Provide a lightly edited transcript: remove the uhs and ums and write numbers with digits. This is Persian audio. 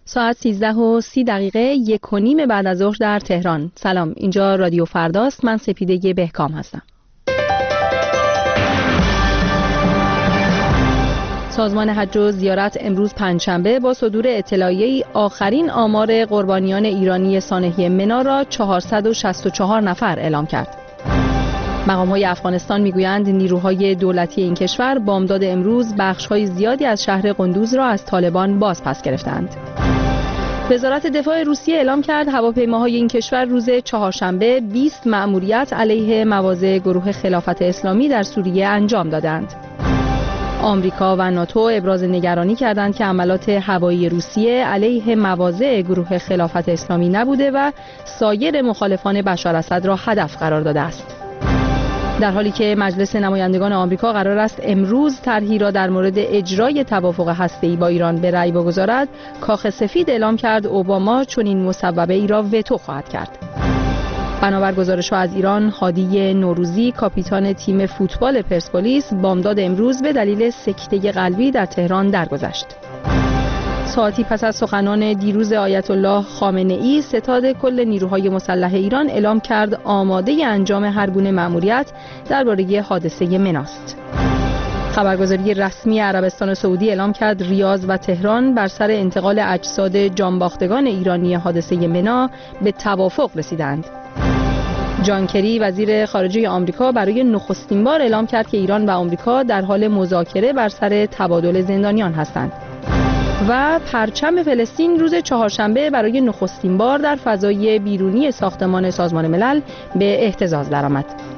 ساعت 13:30 1:30 بعد از ظهر در تهران. سلام، اینجا رادیو فرداست. من سپیده بهکام هستم. سازمان حج و زیارت امروز پنجشنبه با صدور اطلاعیه‌ای آخرین آمار قربانیان ایرانی سانحه منا را 464 نفر اعلام کرد. مقام‌های افغانستان می‌گویند نیروهای دولتی این کشور بامداد امروز بخش‌های زیادی از شهر قندوز را از طالبان بازپس گرفتند. وزارت دفاع روسیه اعلام کرد هواپیماهای این کشور روز چهارشنبه 20 مأموریت علیه مواضع گروه خلافت اسلامی در سوریه انجام دادند. آمریکا و ناتو ابراز نگرانی کردند که حملات هوایی روسیه علیه مواضع گروه خلافت اسلامی نبوده و سایر مخالفان بشار اسد را هدف قرار داده است. در حالی که مجلس نمایندگان آمریکا قرار است امروز طرحی را در مورد اجرای توافق هسته‌ای با ایران به رأی بگذارد، کاخ سفید اعلام کرد اوباما چنین مصوبه ای را وتو خواهد کرد. بنابر گزارش‌ها از ایران، هادی نوروزی کاپیتان تیم فوتبال پرسپولیس بامداد امروز به دلیل سکته قلبی در تهران درگذشت. ساعتی پس از سخنان دیروز آیت الله خامنه‌ای، ستاد کل نیروهای مسلح ایران اعلام کرد آماده انجام هر گونه مأموریت درباره حادثه مناست. خبرگزاری رسمی عربستان سعودی اعلام کرد ریاض و تهران بر سر انتقال اجساد جانباختگان ایرانی حادثه منا به توافق رسیدند. جان کری وزیر خارجه آمریکا برای نخستین بار اعلام کرد که ایران و آمریکا در حال مذاکره بر سر تبادل زندانیان هستند. و پرچم فلسطین روز چهارشنبه برای نخستین بار در فضای بیرونی ساختمان سازمان ملل به اهتزاز درآمد.